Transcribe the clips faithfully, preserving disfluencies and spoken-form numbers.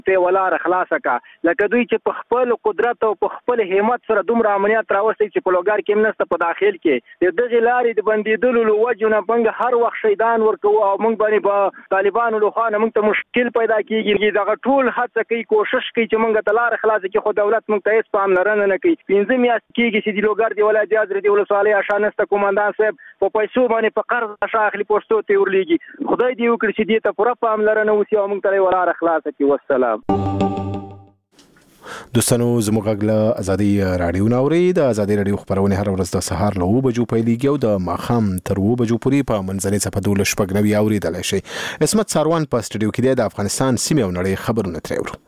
ته ولار خلاصه کا لکه دوی چې په خپل قدرت او په خپل همت سره دومره امنیت راوستي چې په لوګر کې منسته په داخل کې د دغه لارې د بندیدلو له وجه نه بنګ هر وخت شیطان ورکو او موږ باندې په طالبانو له خوا موږ ته مشکل پیدا کیږي دغه ټول هڅه کوي کوشش کوي چې موږ ته لار خلاصه کړي خو دولت موږ ته هیڅ پاملرنه نه کوي پنځه میاشت کېږي چې د لوګر د ولایت حضرت ولسوالۍ اشانسته قومندان صاحب په پیسو باندې په قرض شاخلي پوسټو ته ورلېږي خدای دې وکړي چې دې ته پوره پاملرنه وشي او موږ ته ولار خلاصه کړي. والسلام. دوستانو زموږ غږ له ازادي رادیو ناوري د ازادي رادیو خبرونه هر ورځ د سهار له اوه بجو پیلېږي او د ماښام تر اوه بجو پورې په منځنۍ صفحه دولس شپږ نوي اورېدلی شئ. عصمت ساروان په سټوډیو کې دی د افغانستان سیمې او نړۍ خبرونه ترې اورو.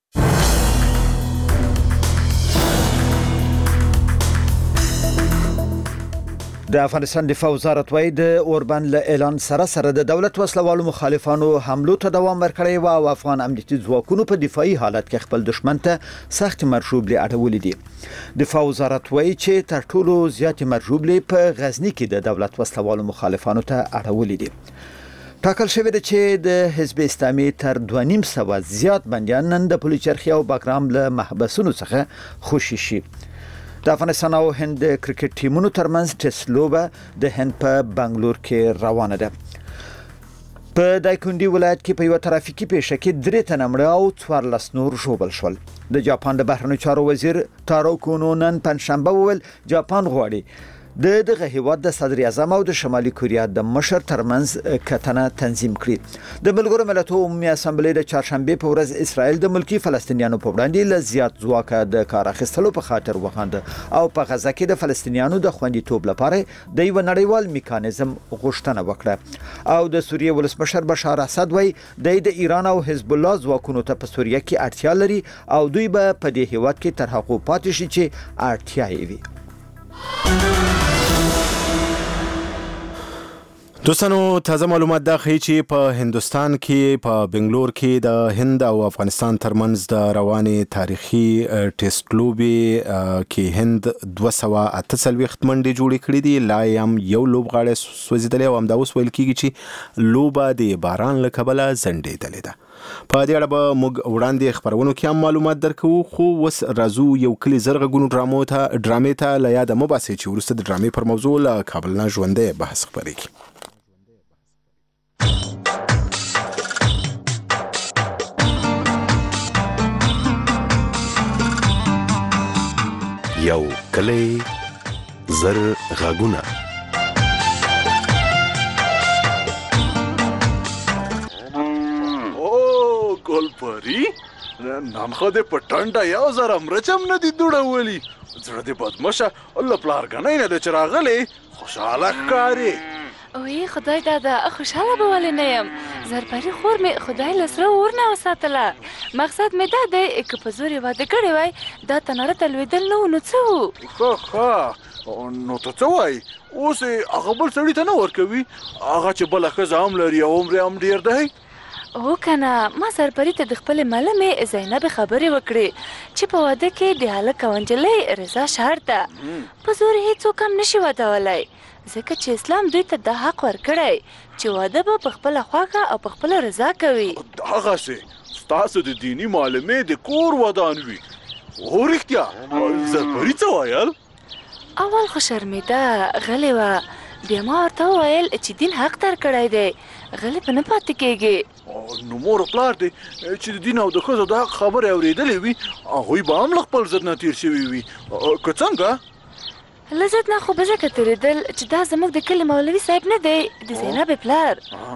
د افغانستان دفاع وزارت وايي د اوربند له اعلان سره سره د دولت وسلوالو مخالفانو حملو ته دوام ورکړی و او افغان امنیتي ځواکونو په دفاعي حالت کې خپل دشمن ته سخت مرشوبلې اړولې دي. دفاع وزارت وايي چې تر ټولو زیاتې مرشوبلې په غزنی کې د دولت وسلوالو مخالفانو ته اړولې دي. ټاکل شوی دی چې د حزب اسلامي تر دوه نیم سوه زیات بندیان نن د پلوچرخي او باګرام له محبسونو څخه خوشي شي. د افغانستان او هند کرکټ ټیمونو ترمنځ ټیسټ لوبه د هند په بنگلور کې روانه ده. په دایکندي ولایت کې په یو ترافیکي پیښه کې درې تنه مړه او څوارلس نور ژوبل شول. د جاپان د بهرنیو چارو وزیر تارو کونو نن پنځشنبه وویل جاپان غواړي د دغه هیواد د صدر اعظم او د شمالي کوریا د مشر ترمنځ کتنه تنظیم کړي. د ملګرو ملتونو عمومي اسامبلې د چهارشنبه په ورځ اسرائیل د ملکی فلسطینیانو په وړاندې له زیات ځواکه د کار اخیستلو په خاطر وخانده او په غزا کې د فلسطینیانو د خوندیتوب لپاره د یو نړیوال میکانیزم غوښتنه وکړه. او د سوریې ولسمشر بشار اسد وایي د ایران او حزب الله ځواکونو ته په سوریه کې اړتیا لري او دوی به په دې هیواد کې تر هغو پاتې شي چې اړتیا یې وي. دوستانو تازه معلومات دا ښیي چې په هندوستان کې په بنگلور کې د هند او افغانستان ترمنځ د روانې تاریخي ټیسټ لوبې کې هند دوه سوه اته څلوېښت منډې جوړې کړې دي. لا هم یو لوبغاړی سوځېدلی او همدا اوس ویل کېږي چې لوبه د باران له کبله ځنډېدلې ده. په دې اړه به موږ وړاندې خبرونو کې هم معلومات درکوو خو اوس راځو یو کلي زر غږونو ډرامو ته ډرامې ته له یاده مه باسئ چې وروسته د ډرامې پر موضوع له کابل نه ژوندی بحث خپرېږي. یو کلی زر غږونه او ګلپری نن خو دې په ټنډه یو زره مرچم نه دي دوړولي زړه دې بدمشه الله پلار غنۍ نه دی چې راغلی خوشحاله ښکارې. اوی خدای دادا خوشحاله به ولې نه یم زرپري خور مې خدای له سره اور نه وساتله. مقصد مې دا دی که په زور یې واده کړی وای دا تناره ته لوېدل نه و نو څه و. ښه ښه نو ته څه وایي اوس یې هغه بل سړي ته نه ورکوي هغه چې بله ښځه هم لري او عمر یې هم ډېر دی. هو کنه ما زرپري ته د خپلې ملمې زینب خبرې وکړې چې په واده کې د هلک او نجلۍ رضا شرط ده په زور یې هېڅوک هم نشي ودولی ځکه چې اسلام دوی ته دا حق ورکړی چې واده به په خپله خوښه او په خپله رضا کوي. دغسې ستاسو د دیني معلمې د کور ودان وي. هو رښتیا زرپري څه ویل؟ اول خو شرمېده غلې وه بیا ما ورته وویل چې دین حق درکړی دی غلې په نه پاتې کېږي. نو مور او پلار دی چې د دین او د ښځو د حق خبرې اورېدلې وي هغوی به هم له خپل ضد نه تېر شوي وي که څنګه؟ له ضد نه خو به ځکه تېرېدل چې دا زموږ د کلي مولوي صاحب نه دی د زینبې پلار.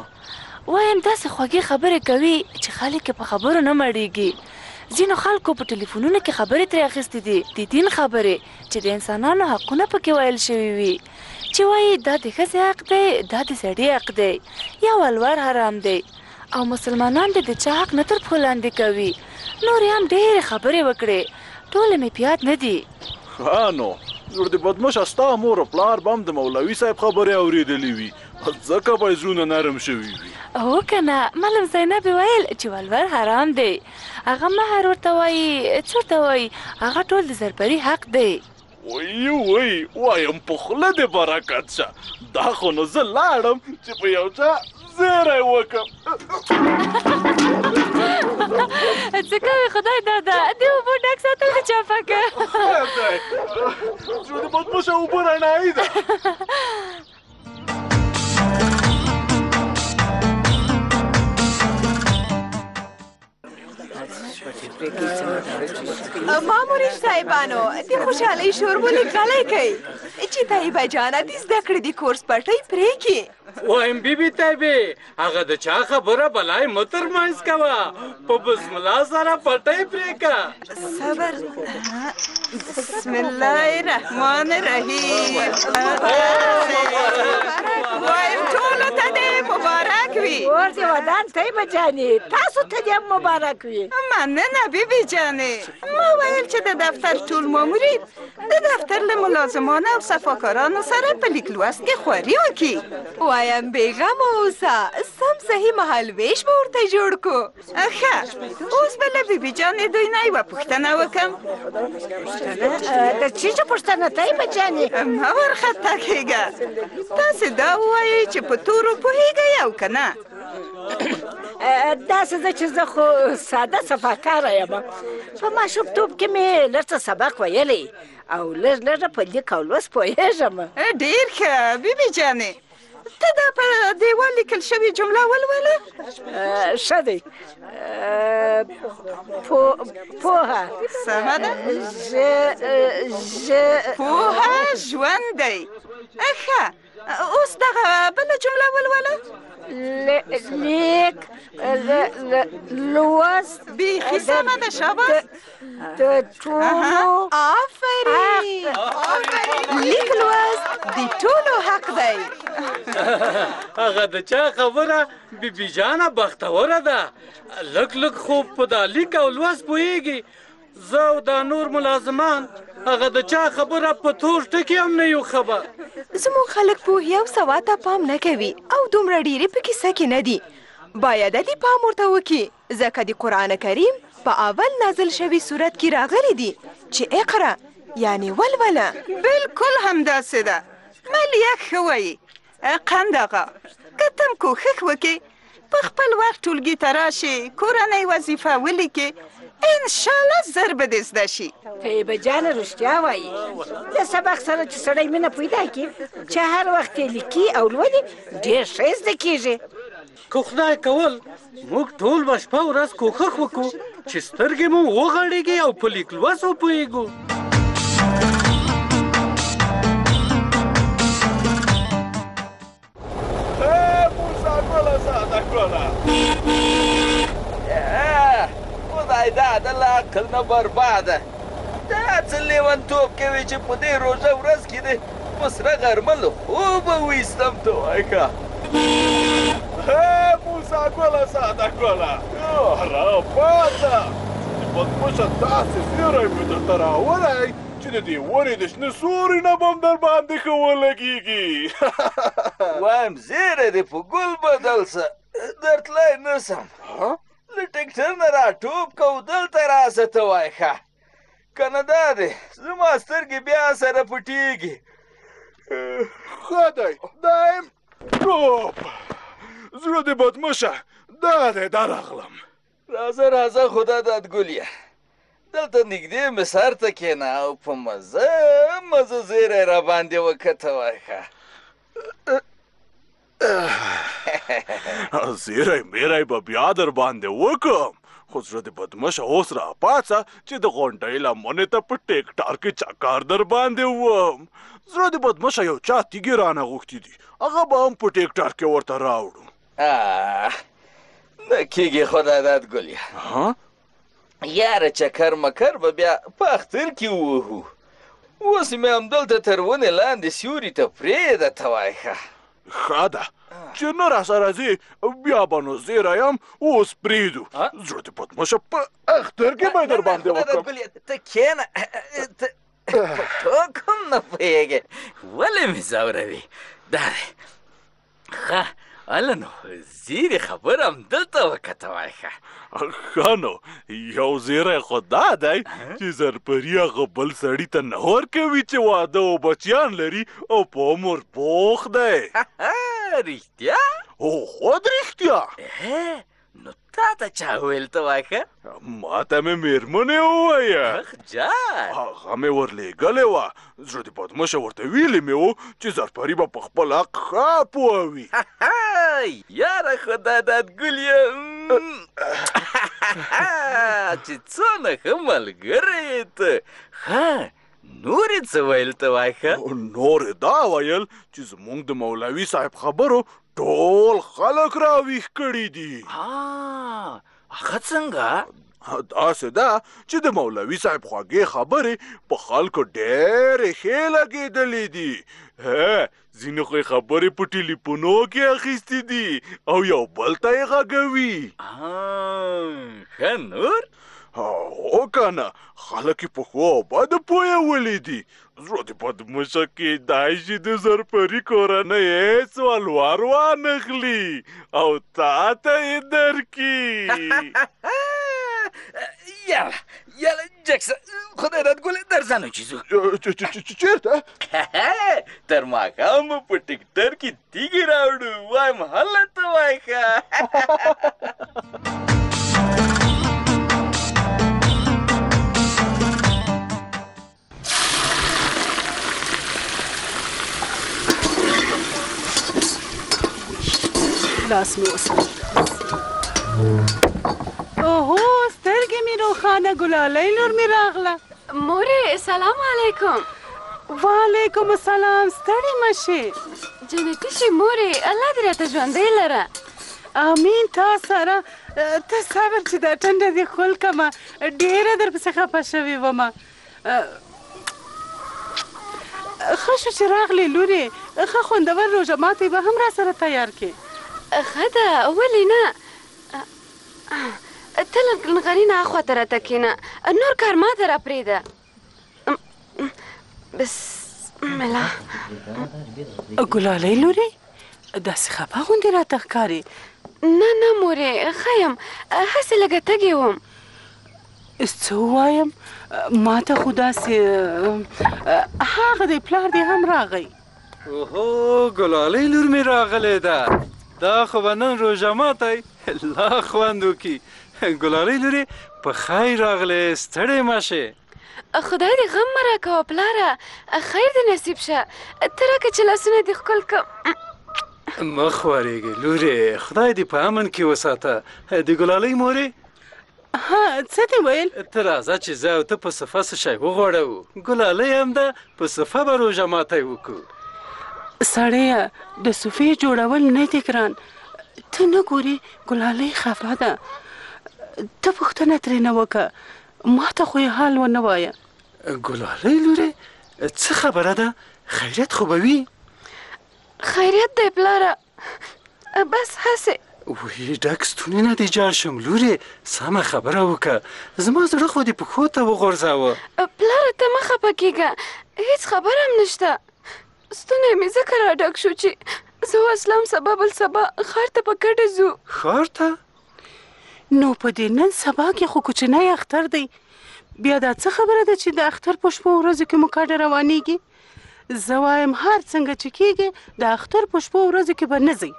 وایم داسې خوږې خبرې کوي چې خلک یې په خبرو نه مړېږي. ځینو خلکو په ټلیفونونو کې خبرې ترې اخیستې دي د دین خبرې چې د انسانانو حقونه پکې ویل شوي وي چې وایي دا د ښځې حق دی دا د سړي حق دی یا ولور حرام دی او مسلمانان د چا حق نه تر پښو لاندې کوي. نورې هم ډېرې خبرې وکړې ټولې مې په یاد نه دي. ښه نو زړه دې بدمشه ستا مور او پلار به هم د مولوي صاحب خبرې اورېدلې وي ځکه به یې زړونه نرم شوي وي. هو کنه ملم زینب ویل چې ولور حرام دی هغه مهر ورته وایي څه ورته وایي هغه ټول د زرپري حق دی. وی وی وایم په خوله دې برکت شه دا خو نو زه لاړم چې په یو چا زیری وکړم. څه کوي خدای دادا د اوبو ډک ساتل د چا پکه زړه د بدمشه اوبه رڼایي ده مامورین صاحبانو د خوشحالۍ شور ولې غلی کوي چې طیبه جانه د زده کړې د کورس پټۍ پرېږي وایم بیبي طیبې هغه د چا خبره بلای مه ترمنځ کوه په بسم الله سره پټۍ پرېږه صبر بسم الله الرحمن الرحیم وایم ټولو ته دې مبارک وي ورته ودان طیبه جانې تاسو ته دې مبارک وي مننه بیبي جانې ما ویل چې د دفتر ټول مامورین د دفتر له ملازمانو او صفاکارانو سره په لیک لوست کې خواري وکړي وایم بېغمه اوسه سم صحیح مهالویش به ورته جوړ کړو ښه اوس به له بیبي جانې دوی نه یوه پوښتنه وکړم د څه چې پوښتنه طیبه جانې مه وارخطا کېږه تاسې دا ووایئ چې په تورو پوهېږئ او که نه داسې ده چې زه خو ساده صفاکاره یم په ماشومتوب کې مې لږ څه سبق ویلی او لږ لږه په لیک او لوست پوهېږم ډېر ښه بیبي جانې ته دا په دیوال لیکل شوې جمله ولوله ښه دی پوهه سمه ده پوهه ژوند دی ښه اوس دغه بله جمله ولوله لیک لوست بیخي سمه ده شاباس د ټولو آفرین لیک لوست د ټولو حق دی هغه د چا خبره بیبي جانه بختوره ده لږ لږ خو په دا لیک او لوست پوهېږي زه او دا نور ملازمان هغه د چا خبره په تور ټکي هم نه یو خبر زموږ خلک پوهې او سواد ته پام نه کوي او دومره ډېرې په کیسه کې نه دي باید دې پام ورته وکړي ځکه د قرآن کریم په اول نازل شوي صورت کې راغلی دي چې اقرا یعنې ولوله بلکل همداسې ده ملیک ښه وایي قند آقا که تم کوښښ وکړې په خپل وخت ټولګي ته راشې کورنۍ وظیفه ولیکې انشاءالله زر به دې زده شي طیبه جانه رښتیا وایي د سبق سره چې سړی مینه پیدا کړي چې هر وخت یې لیکي او لولي ډېر ښه زده کېږي که خدای کول موږ ټول به شپه ورځ کوښښ وکړو چې سترګې مو وغړېږي او په لیک لوست وپوهېږو خدای دا د لا عقل نه برباده دا څه لیونتوب کوي چې په دې روژه ورځ کې دی په سره غرمه له خوبه ویستم ته وایي ښه موسی ګله ساده ګله راپاڅه د بدمشه داسې زیری مې درته راولی چې د دې ونې د شنه سوري نه به هم در باندې ښه ولګېږي وایم زیری دې په ګل بدل شه درتلی نه سم له ټکټر نه راټوپ کو دلته راسه ته وایي ښه که نه دا دی زما سترګې بیا سره پټېږي ښه دی دا یم ټوپ زړه دې بدمشه دا دی درغلم راځه راځه خو دا دادګلیه دلته نږدې مې سر ته کښېنه او په مزه مزه زیری را باندې وکړه ته وایي ښه زیری میری به بیا در باندې وکم خو زړه د بدمشه اوس راپاڅه چې د غونډۍ لمنې ته په ټیکټار کې چکر در باندې وم زړه د بدمشه یو چا تیږې رانه غوښتي دي هغه به هم په ټیکټار کې ورته راوړو نه کېږي خدای دادګلیه یاره چکر مکر به بیا په اختر کې ووهو اوس مې همدلته تر ونې لاندې سیوري ته پرېږده ته وایي ښه ښه ده چې نه راسره ځې بیا به نو زیری یم اوس پرېږدو زړه د بدمشه په اختر کې به یې در باندې وکړم ته کښېنه ته په ټوک هم نه پوهېږې ولې مې ځوروي دا دی ښه هله نو زیري خبره همدلته وکړه ته وایي ښه ښه نو یو زیری خو دا دی چې زرپري هغه بل سړي ته نه ورکوي چې واده او بچیان لري او په عمر پوخ دی رښتیا او خود رښتیا نو تا ته چا ویل ته وایه ښه ما ته مې مېرمنې ووایه جان هغه مې ورلېږلې وه زړه د بدمشه ورته ویلې مې و چې زرپري به په خپل حق ښه پوهوي یاره خدای داد ګل یې چې څونه ښه ملګری یې ته ښه نورې څه ویل ته وایه ښه نورې دا ویل چې زموږ د مولوي صاحب خبرو ټول خلک راویښ کړي دي هغه څنګه داسې ده چې د مولوي صاحب خوږې خبرې په خلکو ډېرې ښې لګېدلې دي ځینې خو یې خبرې په ټلیفونو کې اخیستې دي او یو بل ته یې غږوي ښه نور هو کنه خلک یې په ښو او بدو پوهولي دي زړه د بدمشه کېدای شي د زرپري کورنۍ هېڅ ولور وانخلي او تا ته یې درکړي یاله یاله جکسه خدای داد ګلې درځه نو چې ځو چېرته تر ماښامه په ټکټر کې تیږې راوړو وایم هلته وایه ښه لاس مې وساتل اوهو سترګې مې روښانه ګلالۍ لور مې راغله مورې سلام علیکم وعلیکم السلام ستړې مه شې جنتي شي مورې الله دې راته ژوندۍ لره امین تا سره ته صبر چې دا ټنډه دې خول کړمه ډېره درپسې خفه شوې ومه ښه شو چې راغلې لورې ښه خوندور روژه ماتې به هم را سره تیار کړې ښه ده ولې نه ته لږ نغرینه اخواته راته کښېنه نور کار ما ته راپرېږده بسم الله ګلالۍ لورې داسې خفه غوندې راته ښکارې نه نه مورې ښه یم هسې لږه تږې وم څه ووایم ما ته خو داسې هغه دی پلار دی هم راغی اوهو ګلالۍ لور مې راغلی ده دا خو به نن روژه ماتی لا خوند وکړي ګلالۍ لورې په خیر راغلې ستړې مه شې خدای دې غم مه راکوه پلاره خیر دې نصیب شه ته راکړه چې لاسونه دې ښکل کړم مه خوارېږې لورې خدای دې په امن کې وساته د ګلالۍ مورې ها څه دې ویل ته راځه چې زه او ته په صفه څه شی وغواړو ګلالۍ هم ده په صفه به روژه ماتی وکړو سړیه د صوفې جوړول نه دي ګران ته نه ګورې ګلالۍ خفه ده ته پوښتنه ترېنه وکړه ما ته خو یې حال ونه وایه ګلالۍ لورې څه خبره ده خیریت خو به وي خیریت دی پلاره بس هسې وی ډک ستوني نه دې جاړ شم لورې سمه خبره وکړه زما زړه خو دې پښو ته وغورځاوه پلاره ته مه خفه کېږه هېڅ خبره هم نشته ستونی مې ځکه را ډک شو چې زه وسلم سبا بل سبا ښار ته په کډه ځو ښار ته نو په دې نن سبا کې خو کوچنی اختر دی بیا دا څه خبره ده چې د اختر په شپو ورځو کې مو کډه روانېږي زه وایم هر څنګه چې کېږي د اختر په شپو ورځو کې به نه ځئ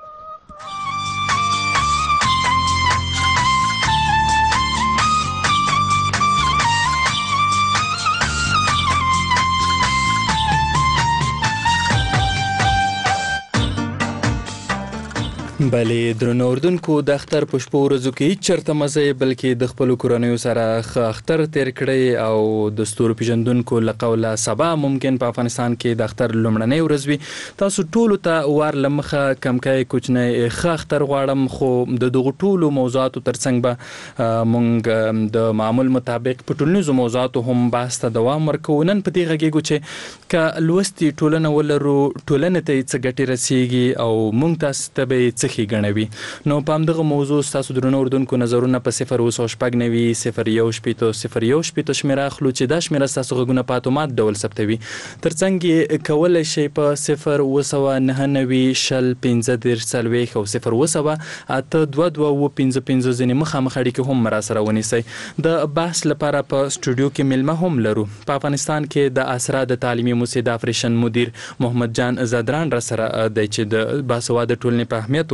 بلې درنو اردوونکو د اختر په شپو ورځو کې هېڅ چېرته مه ځئ بلکې د خپلو کورنیو سره ښه اختر تېر کړئ او د ستورو پېژندونکو له قوله سبا ممکن په افغانستان کې د اختر لومړنۍ ورځ وي تاسو ټولو ته وار له مخه کمکی کوچنی ښه اختر غواړم خو د دغو ټولو موضوعاتو تر څنګ به موږ د معمول مطابق په ټولنیزو موضوعاتو هم بحث ته دوام ورکوو نن په دې غږېږو چې که لوستې ټولنه ولرو ټولنې ته یې څه ګټې رسیږي او موږ تاسو ته به یې څه ښې ګڼوي نو په همدغه موضوع ستاسو درنو اردوونکو نظرونه په صفر اوه سوه شپږ نوي صفر یو شپېته صفر یو شپېته شمېره اخلو چې دا شمېره ستاسو غږونه په اتومات ډول ثبتوي تر څنګ یې کولی شئ په صفر اوه سوه نهه نوي شل پنځه دېرش څلوېښت او صفر اوه سوه اته دوه دوه اوه پنځه پنځه ځینې مخامخ اړیکې هم راسره ونیسئ د بحث لپاره په سټوډیو کې میلمه هم لرو په افغانستان کې د اسرا د تعلیمي موسسې د افریشن مدیر محمد جان زدران راسره دی چې د باسواده ټولنې په اهمیت ورسره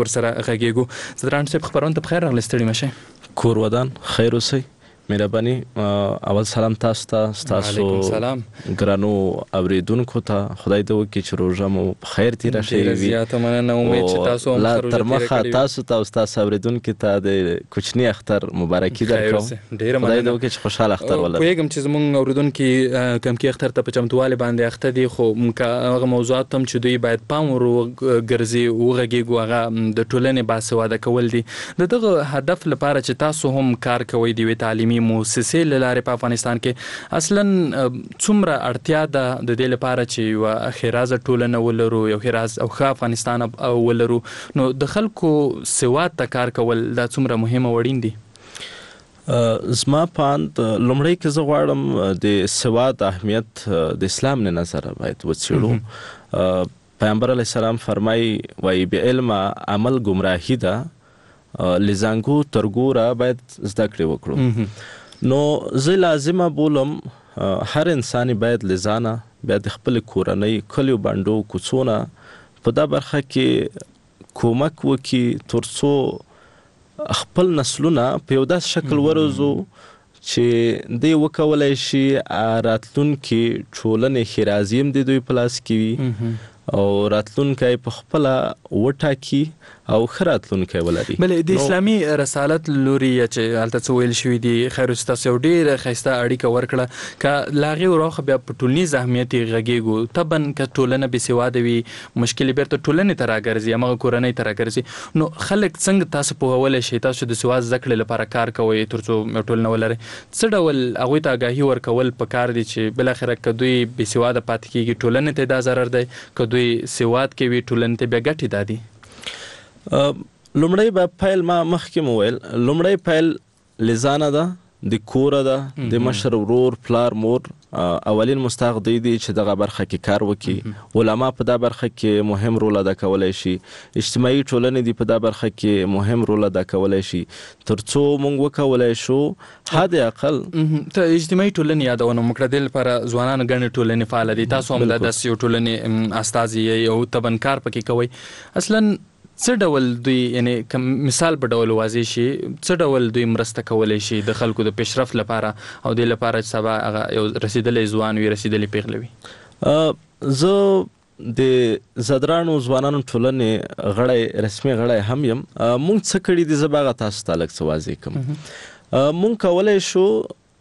ورسره غږیږو زدران صاحب خبرونه ته بخیر راغلی ستړي مشه کور ودان خیر اوسئ مهرباني اول سلام تاسو ته تاسو ګرانو اوریدونکو ته خدای دې وکړي چې روژه مو په خیر تیره شوې وي زیاته مننه امید چې تاسو هم لا تر مخه تاسو ته او ستاسو اوریدونکو ته د کوچني اختر مبارکي درکوم ډیره مننه خدای دې وکړي چې خوشحاله اختر ولرئ پوهېږم چې زموږ اوریدونکي کمکي اختر ته په چمتووالي باندې اخته دي خو هغه موضوعات هم چې دوی باید پام ور وګرځي وغږیږو هغه د ټولنې باسواده کول دي د دغه هدف لپاره چې تاسو هم کار کوئ د یوې تعلیمي موسسې له لارې په افغانستان کې اصلا څومره اړتیا ده د دې لپاره چې یوه ښېرازه ټولنه ولرو یو ښېراز او ښه افغانستان ولرو نو د خلکو سواد ته کار کول دا څومره مهم او اړین دي زما په اند لومړی که زه غواړم د سواد اهمیت د اسلام نه نظره باید وڅېړو پیغمبر علیه السلام فرمایي وایي بې علمه عمل ګمراهي ده لزانګو ترګوره باید زده کړې وکړو نو زه لازمه بولم هر انساني باید لزانه بیا د خپل کورنۍ کلیو بانډو کوڅونه په دا برخه کې کومک وکړي تر څو خپل نسلونه په یو داسې شکل وروزو چې دوی وکولی شي راتلونکي ټولنې ښېرازي هم د دوی په لاس کې وي او راتلونکی په خپله وټاکي او ښه راتلونکی ولري بلې د اسلامي رسالت لوري چې هلته څه ویل شوي دي خیر اوسې تاسو یو ډېره ښایسته اړیکه ورکړه که له هغې وراخه بیا په ټولنیز اهمیت یې غږېږو طبعا که ټولنه بېسواده وي مشکل یې بېرته ټولنې ته راګرځي همغه کورنۍ ته راګرځي نو خلک څنګه تاسو پوهولی شئ تاسو د سواد زده کړې لپاره کار کوئ تر څو ټولنه ولرئ څه ډول هغوی ته آګاهي ورکول پکار دي چې بالاخره که دوی بېسواده پاتې کېږي ټولنې ته دا ضرر دی که دوی سواد کې وي ټولنې ته بیا ګټې دا دي لومړی به پیل ما مخکې مو ویل لومړی پیل لزانه ده د کوره ده د مشر ورور پلار مور اولین مستحق دی دی چې دغه برخه کې کار وکړي علما په دا برخه کې مهم رول ادا کولی شي اجتماعي ټولنې دي په دا برخه کې مهم رول ادا کولی شي تر څو موږ وکولی شو حد اقل ته اجتماعي ټولنې یادونه مو کړه دې لپاره ځوانان ګڼې ټولنې فعاله دي تاسو هم د داسې یو ټولنې استازي یې او طبعا کار پکې کوئ اصلا څه ډول دوی یعنی مثال په ډول واضح شي څه ډول دوی مرسته کولی شي د خلکو د پیشرفت لپاره او د لپاره چې سبا هغه یو رسېدلی ځوان وي رسېدلې پیغله وي زه د زدرانو ځوانانو ټولنې غړی رسمي غړی هم یم مونږ څه کړي دي زه به هغه تاسو ته لږ څه واضح کړم مونږ کولی شو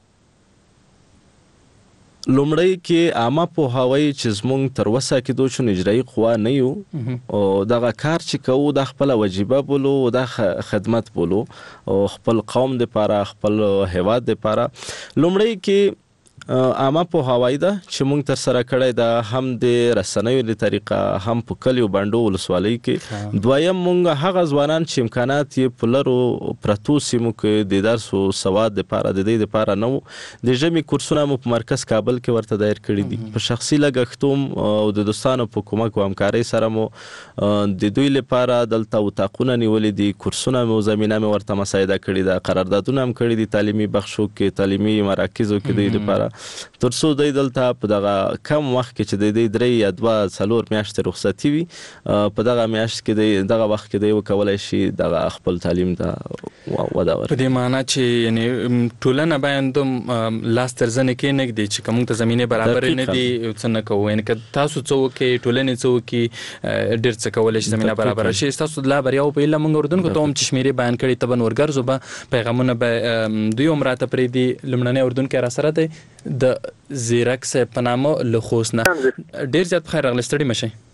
لومړی کې عامه پوهاوی چې زموږ تر وسه کېدو چې اجرایي قوا نه یو او دغه کار چې کوو دا خپله وجیبه بولو دا خدمت بولو او خپل قوم دپاره خپل هیواد دپاره لومړی کې عامه پوهاوی ده چې موږ تر سره کړی ده هم د رسنیو له طریقه هم په کلیو بانډو ولسوالۍ کې دویم موږ هغه ځوانان چې امکانات یې په لرو پرتو سیمو کې د درس او سواد دپاره د دې دپاره نه وو د ژمي کورسونه مو په مرکز کابل کې ورته دایر کړي دي په شخصي لګښتو او د دوستانو په کومک او همکارۍ سره مو د دوی لپاره دلته اتاقونه نیولي دي کورسونه مو زمینه مې ورته مساعده کړې ده قراردادونه هم کړي دي تعلیمي بخشو کې تعلیمي مراکزو کې دوی دپاره تر څو دوی دلته په دغه کم وخت کې چې دوی درې یا دوه څلور میاشتې رخصتي وي په دغه میاشت کې دوی دغه وخت کې دوی وکولی شي دغه خپل تعلیم ته وده ورکړي په دې معنا چې یعنې ټولنه باید هم لاس تر زنې کېنږدي چې که موږ ته زمینې برابرې نه دي څه نه کوو یعنې که تاسو څه وکړئ ټولنې څه وکړي ډېر څه کولی شي زمینه برابره شي ستاسو لا بریاو په ایله موږ اردونکو ته هم چې شمېرې بیان کړي طبعا ورګرځو به پیغامونه به دوی هم راته پرېږدي لومړنی اردونکی راسره دی د زیرک صاحب په نامه له خوست نه ډېر زیات بخیر راغلی ستړي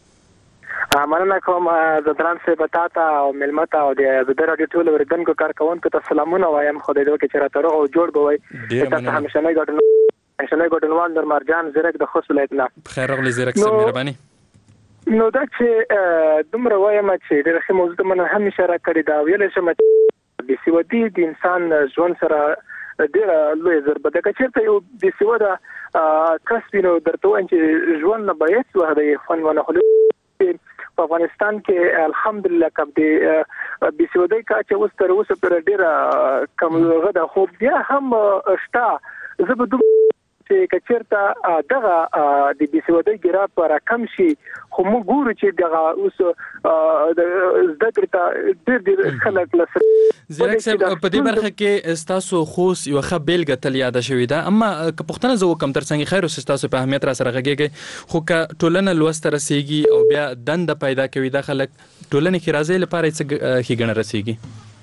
مشئ مننه کوم زدران صاحب تا ته او مېلمه ته او د د راډیو ټول اوریدونکو کارکوونکو ته سلامونه وایم خدای دې وکړي چې راته روغ او جوړ به وئ تاسو همیشنی ګډون همیشنی ګډونوال در مرجان زیرک د خوست ولایت نه بخیر راغلی زیرک صاحب مهرباني نو دا چې دومره وایم چې ډېره ښه موضوع ته من هم اشاره کړې ده ویلی شم چې بېسوادي د انسان ژوند سره ډېره لویه ضربه ده که چېرته یو بېسواده کس وي نو درته وایم چې ژوند نه به هېڅ وخت د خوند ونه خوري په افغانستان کې الحمدلله که د بېسوادۍ کچه اوس تر اوسه پورې ډېره کمزورې ده خو بیا هم شته زه به دومره چې کچرته دغه د بيسوادي ګرا پر کم شي خو موږ ګورو چې دغه اوس د ذکر ته ډېر ډېر خلک لسه زیرک صاحب په دې برخه کې استاسو خوس یو خبرګه تل یاد شوې ده اما که پښتنه زو کم ترڅنګ خیر او استاسو په اهمیت را سره غږیږي خو که ټولنه لوست رسیږي او بیا دند پیدا کوي د خلک ټولنه کې راځي لپاره څه خېګنه رسیږي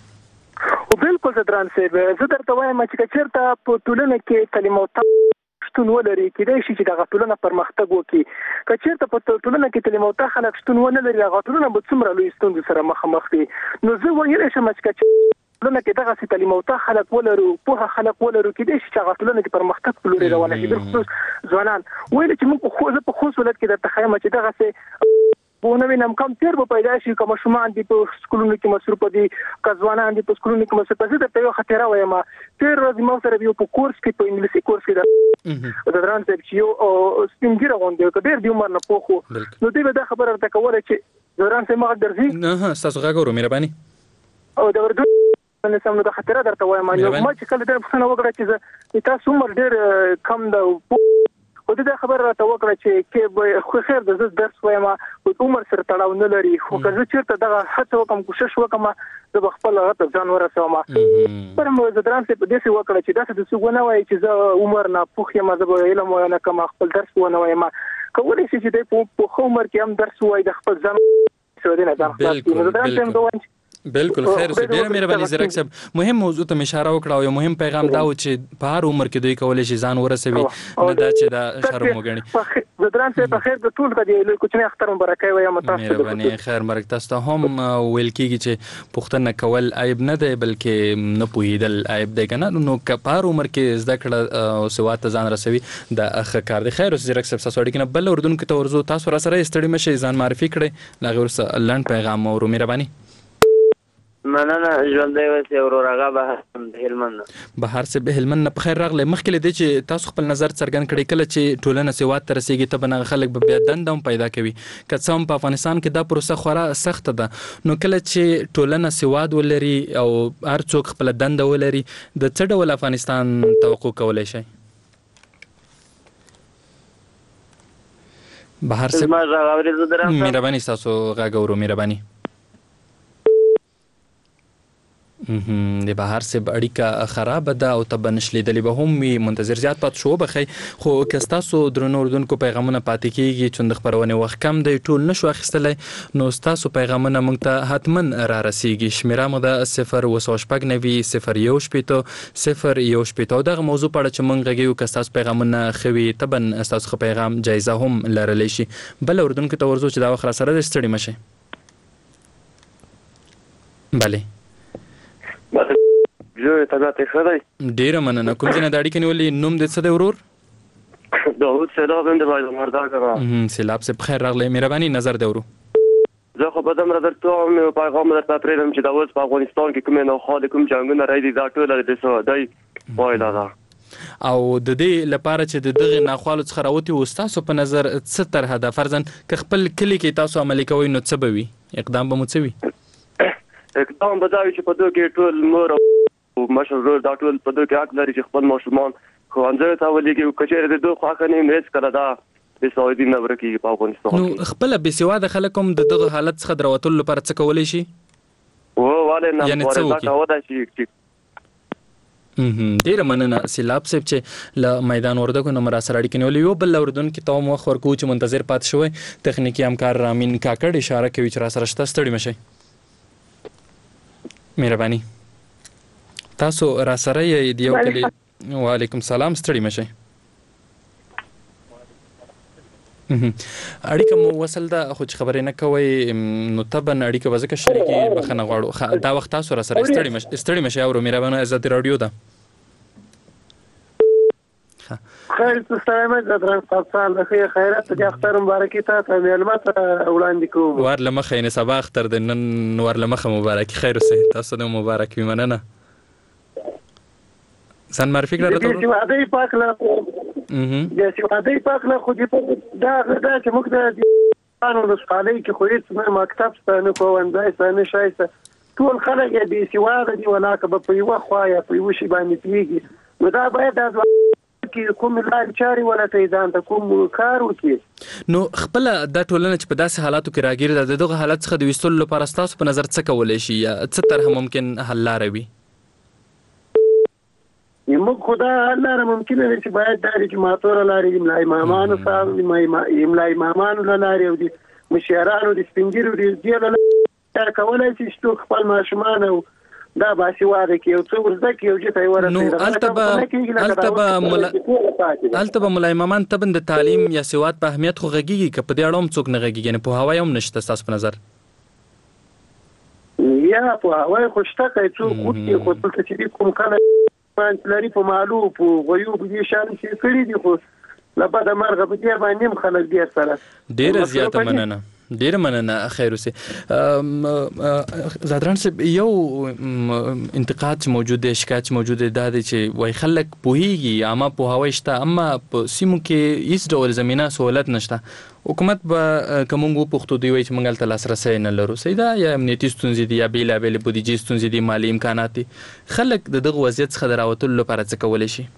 او بالکل زدران صاحب زه درته وایم چې چیرته په ټولنه کې کلمه او شتون ولري کېدای شي چې دغه ټولنه پرمختګ وکړي که چیرته په ټولنه کې کلمه او خلک شتون ونه لري هغه ټولنه به څومره لوی ستونزې سره مخامخ دي نو زه وایلی شم چې ټولنه کې دغه څه کلمه او خلک ولرو په خلک ولرو کېدای شي چې هغه ټولنه کې پرمختګ په لوري روانه شي بالخصوص ځوانان وایي چې موږ خو زه په خصوص ولادت کې د تخیل چې دغه څه بونه وینم کم تیر به پیدا شي کوم شومان دي په سکولونو کې مصروف دي کځوانان دي په سکولونو کې مصروف دي ته یو خطر وایم تیر ورځ مو سره یو په کورس کې په انګلیسي کورس کې د دران ته چې یو سپینګره غونډه کې ډېر دی عمر نه پوخو نو دې به دا خبره ورته کوله چې دران ته ما درځي نه تاسو غاګورو مهرباني او دا ورته نه سم نو د خطر درته وایم نو ما چې کله د پښتنه وګړه چې تاسو عمر ډېر کم ده او دا خبر راته وکړه چې کې خو خیر د زړه درس وایم او عمر سره تړاو نه لري خو که زه چیرته دغه هڅه وکم کوشش وکم د خپل غته ځان ورسوم پر مو زه درام څه په دې څه وکړه چې دا څه د سګونه وای چې زه عمر نه پوخ یم زه به علم نه کوم خپل درس ونه وایم کولی شي چې د په عمر کې هم درس وای د خپل ځان سره نه ځان خلاص نو درام څه دوه بالکل خیر اوسه ډیره مهرباني زرک صاحب مهم موضوع ته اشاره وکړه او مهم پیغام دا و چې په هر عمر کې دوی کولای شي ځان ورسوي نه دا چې دا شرم وګڼي زدران ته په خیر د ټول د لوی کوچنی اختر مبارکي وایم تاسو مهرباني خیر مرګ تاسو ته هم ویل کیږي چې پښتنه کول عیب نه دی بلکې نه پوهیدل عیب دی کنه نو که په هر عمر کې زده کړه او سواد ته ځان رسوي د اخ کار دی خیر اوسه زرک صاحب تاسو اړیکه نه بل اردن کې تورزو تاسو را سره استړی مشه ځان معرفي کړئ لا غیر سره لاند پیغام او مهرباني مننه ژوندۍ اوسې ورورغه بهر د هلمند بهر څه به هلمند په خیر راغله مخکې لدی چې تاسو خپل نظر څرګند کړئ کله چې ټولنه سواد ته رسیږي ته بنغه خلک به بیا دندم پیدا کوي که څه هم په افغانستان کې دا پروسه خورا سخت ده نو کله چې ټولنه سواد ولري او هر څوک خپل دنده ولري د څه ډول افغانستان توقع کولای شي بهر څه مهرباني تاسو غاګورو مهرباني د بهر سه اړیکه خراب ده او تب نشلیدلې به هم وي منتظر زیات پات شو بخي خو کستاسو درنو اردوونکو پیغامونه پاتې کیږي چې د خبرونه وخت کم دی ټول نشو اخیستلې نو تاسو پیغامونه مونږ ته حتمن را رسیږي شمیره مو ده صفر وسوشپګ نوي صفر یو شپیتو صفر یو شپیتو دغه موضوع په اړه چې مونږ غږیو کستاسو پیغامونه خوي تبن تاسو پیغام جایزه هم لرلی شي بل اردوونکو ته ورزو چې دا وخت سره ستړي مشه بله جو طبيعت خدای ډیره مننه کوم ځای نه د اړیکې نیولې نوم دې څه دی ورور داوود سیلاب هم د باید مردا کړه سیلاب سے بخیر راغلی مهرباني نظر دی ورو زه خو په دمر درته مې پیغام درته پرېږدم چې داوود په افغانستان کې کوم نه خو د کوم جنگونه راځي دا ټول د سعودي وایلا دا او د دې لپاره چې د دغه ناخوالو څخه راوتی و تاسو په نظر څه تر هدا فرضاً ک خپل کلی کې تاسو عملي کوئ نو څه به وي اقدام به مو څه وي اقدام بداوي چې په دوه کې ټول مور او مشر دا ټول په دوه کې حق لري چې خپل ماشومان خو انځر ته ولېږي کچېره د دوه خواخ نه مېس کړه دا د سعودي نه ورکی په افغانستان نو خپل به سواده خلکم د دغه حالت څخه دروتل لپاره څه کولای شي او والے نه ورته دا ودا شي ډیر مننه سیلاب صاحب چې ل میدان وردګو نمبر سره اړیکې نیولې یو بل اردن کې تاسو مخ ورکو چې منتظر پات شوی تخنیکی همکار رامین کاکړ اشاره کوي چې را سره شته ستړي مشي مهرباني تاسو را سره یې دیو کلی وعلیکم سلام ستړي مشي اړیکه مو وصل ده خو خبرې نه کوي نو تبن اړیکه وځکه شریکي بخنه غواړو دا وخت تاسو را سره ستړي مشي ستړي مشي او مهرباني عزت رادیو ده خیر تاسو د ترانسپورت د خیرات د اختر مبارکي ته معلومات وړاندې کوم ور لمخه نه سبا اختر د نن ور لمخه مبارکي خیر اوسه تاسو د مبارک وي مننه ځان معرفي کړه ته چې واده پاک لا د سیواده پاک لا خو دې دا دا چې موږ د قانون رسالي کې خو هیڅ مکتب ستنه کوندای ستنه شایسته ټول خلک دې سیواده دی ولاکه په یو خو یا په یو شی باندې پیږي نو دا باید د کې کوم لارې چارې ولټوي ځان ته کوم کار وکړي. نو خپل دا ټولنه چې په داسې حالاتو کې راګیر ده د دغه حالت څخه د ویستلو لپاره ستاسو په نظر څه کولی شي یا څه طرح ممکن حل لاره وي؟ موږ خو دا حل لاره ممکنه ده چې باید دا د جماعتو له لارې د املا امامانو صاحب د املا امامانو له لارې او د مشرانو د سپین ږیرو د دې له لارې کولی شي چې خپل ماشومان او دا باسواده کې یو څو ورځې کې یو چې ته ورته نو التبه التبه ملای امامان تبن د تعلیم یا سواد په اهمیت خو غږیږي که په دې اړه هم څوک نه غږیږي نه په هوای هم نشته ستاسو په نظر؟ یا په هوای خو شته که څوک وکړي خو دلته چې کوم کله لري په مالو په غویو په دې شان چې کړي دي خو له بده مرغه په دې باندې هم خلک ډېر سره ډېره زیاته مننه ډیره مننه خیر اوسې. زادران صاحب یو انتقاد چې موجود دی شکایت چې موجود دی دا دی چې وای خلک پوهیږي عامه پوهاوی شته اما په سیمو کې هیڅ ډول زمینه سہولت نشته. حکومت به که موږ وپوښتو دوی وایي چې موږ هلته لاسرسی نه لرو صحیح ده یا امنیتي ستونزې دي یا بېلابېلې بودیجې ستونزې دي مالي امکانات دي. خلک د دغه وضعیت څخه د راوتلو لپاره څه کولی شي؟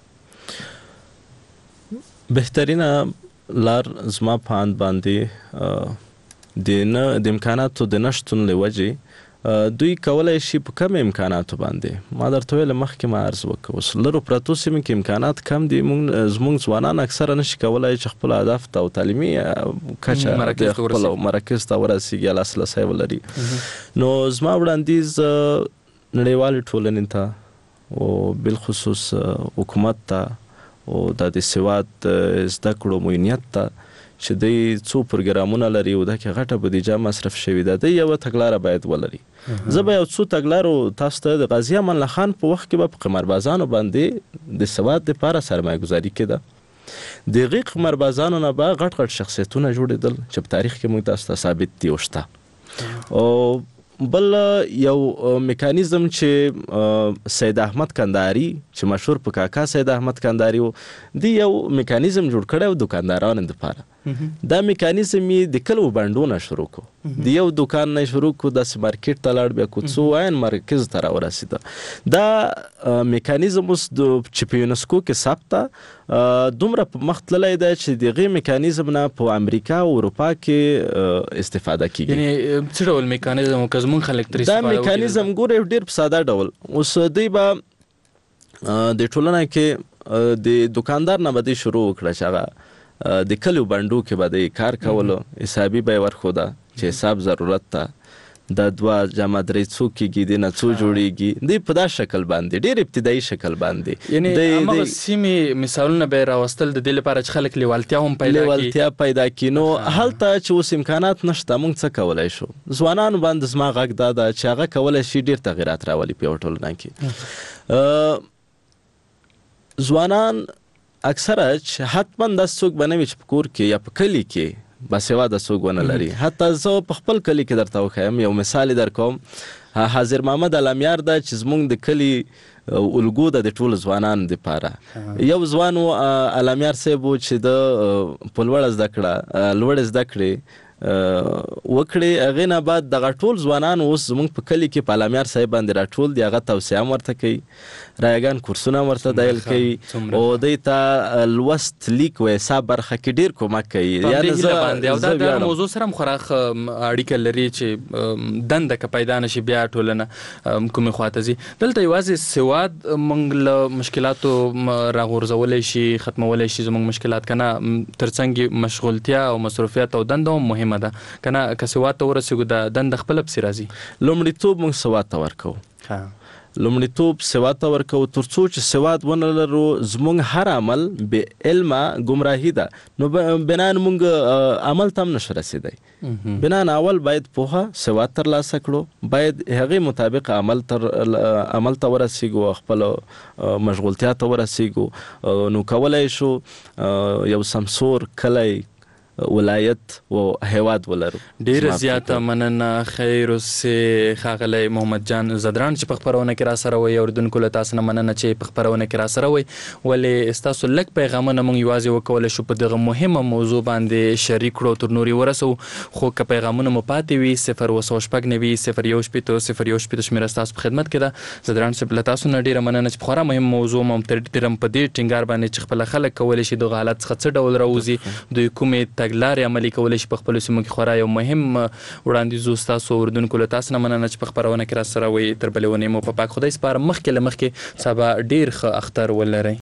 بهترینه لار زما په اند باندې د نه د امکاناتو د نشتون له وجې دوی کولای شي په کم امکاناتو باندې ما درته ویل مخکې ما عرض وکړ اوس لرو پرتو سیمې کې امکانات کم دي موږ زموږ ځوانان اکثره نشي کولای چې خپل اهداف ته او تعلیمي کچه د خپل مرکز ته ورسیږي یا لاسرسی ولري. نو زما وړاندیز نړیوالې ټولنې ته او بالخصوص حکومت ته او د سواد زده کړو معینیت ته چې دوی څو پروګرامونه لري او دا کې غټه بودیجه مصرف شوې ده د یوه تګلاره باید ولري. زه به یو څو تګلارو تاسو ته د غازي امان الله خان په وخت کې به په قماربازانو باندې د سواد دپاره سرمایه ګزاري کېده د هغې قماربازانو نه به غټ غټ شخصیتونه جوړېدل چې په تاریخ کې موږ تاسو ته ثابت دي او شته. او بل یو میکانیزم چې سید احمد کندهاري چې مشهور په کاکا سید احمد کندهاري و دی یو میکانیزم جوړ کړی و دوکاندارانو دپاره. دا میکانیزم یې د کلو بانډونه شروع کو د یو دکان نه شروع کو داسې مارکیټ ته لاړ بیا کوڅو عین مرکز ته راورسېده. دا میکانیزم اوس چې په یونسکو کې ثبته دومره په مخ تللی دی چې د هغې میکانیزم نه په امریکا او اروپا کې استفاده کیږي. یعنې څه ډول میکانیزم که زموږ خلک ترې دا میکانیزم ګورئ ډېر په ساده ډول اوس دوی به د ټولنه کې د دکاندار نه به دوی شروع وکړه چې هغه د کلیو بانډو کې به د کار کولو حسابي به یې ورښوده چې حساب ضرورت ته دا دوه جمع درې څو کېږي د نه څو جوړېږي دوی په دا شکل باندې ډېر ابتدایي شکل باندې یعنې هماغه سیمې مثالونه به یې راوستل د دې لپاره چې خلک لیوالتیا هم پیدا کړي لیوالتیا پیدا کړي. نو هلته چې اوس امکانات نشته موږ څه کولی شو ځوانانو باندې زما غږ دا ده چې هغه کولی شي ډېر تغیرات راولي په یوه ټولنه کې. ځوانان اکثره چې حتما داسې څوک به نه وي چې په کور کې یا په کلي کې باسواده څوک ونه لري. حتی زه په خپل کلي کې درته وښیم یو مثال یې در کوم. حاضر محمد الامیار ده چې زموږ د کلي الګو ده د ټولو ځوانانو دپاره. یو ځوان و الامیار صاحب و چې د په لوړه زده کړه لوړې زده کړې وکړې هغې نه بعد دغه ټول ځوانان اوس زموږ په کلي کې په الامیار صاحب باندې راټول دي هغه توصیه هم ورته کوي رایګان کورسونه هم ورته دایل کوي او دوی ته لوست لیک و حساب برخه کې ډېر کومک کوي. او دا د موضوع سره هم خورا اړیکه لري چې دنده که پیدا نه شي بیا ټولنه کومې خواته ځي. دلته یوازې سواد موږ له مشکلاتو راغورځولی شي ختمولی شي زموږ مشکلات که نه تر څنګ مشغولتیا او مصروفیت او دنده هم مهمه ده که نه که سواد ته ورسېږو د دنده خپله پسې راځي. لومړیتوب موږ سواد ته ورکوو لومړیتوب سواد ته ورکوو تر څو چې سواد ونه لرو زموږ هر عمل بې علمه ګمراهي ده نو بنان موږ عمل ته هم نشو رسېدی. بنان اول باید پوهه سواد ترلاسه کړو باید هغې مطابق عمل تر عمل ته ورسېږو خپلو مشغولتیا ته ورسېږو نو کولی شو یو سمسور کلی ولایت او هیواد ولرو. ډیر زیاته مننه. خیر اوسې ښاغلی محمد جان زدران چې په خپرونه کې را سره وئ. اورېدونکو له تاسو نه مننه چې په خپرونه کې را سره وئ. ولې ستاسو لږ پیغامونه موږ یوازې وکولی شو په دغه مهمه موضوع باندې شریک کړو تر نورې ورسوو. خو که پیغامونه مو پاتې وي صفر اوه سوه شپږ نوي صفر یو شپېته صفر یو شپېته شمېره ستاسو په خدمت کې ده. زدران صاحب له تاسو نه ډېره مننه چې په خورا مهم موضوع مو ترم په دې ټینګار باندې چې خپله خلک کولی شي دغه حالت څخه څه ډول راوځي، دوی کومې تګلارې عملي کولی شي په خپلو سیمو کې. خورا یو مهم وړاندیز و. ستاسو اورېدونکو له تاسو نه مننه چې په خپرونه کې را سره وئ. تر بلې ونې مو په پاک خدای سپارم. مخکې له مخکې سبا ډېر ښه اختر ولرئ.